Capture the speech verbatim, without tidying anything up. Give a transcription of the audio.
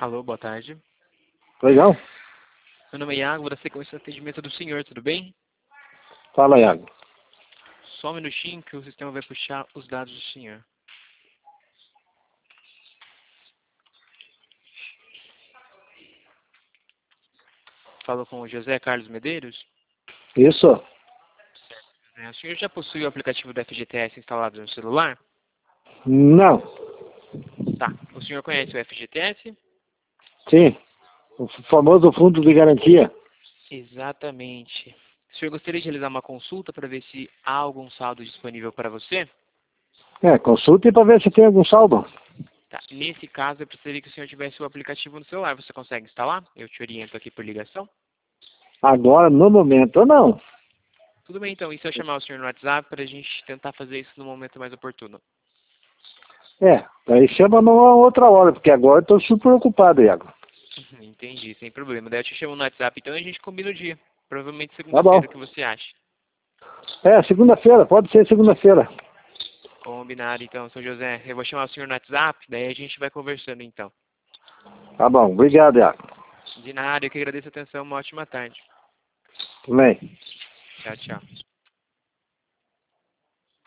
Alô, boa tarde. Legal? Meu nome é Iago, vou dar sequência do atendimento do senhor, tudo bem? Fala, Iago. Só um minutinho que o sistema vai puxar os dados do senhor. Falo com o José Carlos Medeiros. Isso? É, o senhor já possui o aplicativo do F G T S instalado no celular? Não. Tá. O senhor conhece o F G T S? Sim. O famoso fundo de garantia. Exatamente. O senhor gostaria de realizar uma consulta para ver se há algum saldo disponível para você? É, consulte para ver se tem algum saldo. Tá. Nesse caso, eu precisaria que o senhor tivesse o aplicativo no celular. Você consegue instalar? Eu te oriento aqui por ligação. Agora, no momento, não. Tudo bem, então. E se eu chamar o senhor no WhatsApp para a gente tentar fazer isso no momento mais oportuno? É, aí chama numa outra hora, porque agora eu estou super ocupado, Iago. Entendi, sem problema. Daí eu te chamo no WhatsApp, então a gente combina o dia. Provavelmente Tá bom. segunda-feira, o que você acha? É, segunda-feira, pode ser segunda-feira. Combinado, então, seu José. Eu vou chamar o senhor no WhatsApp, daí a gente vai conversando, então. Tá bom, obrigado, Iago. De nada, eu que agradeço a atenção. Uma ótima tarde. Também. Tchau, tchau.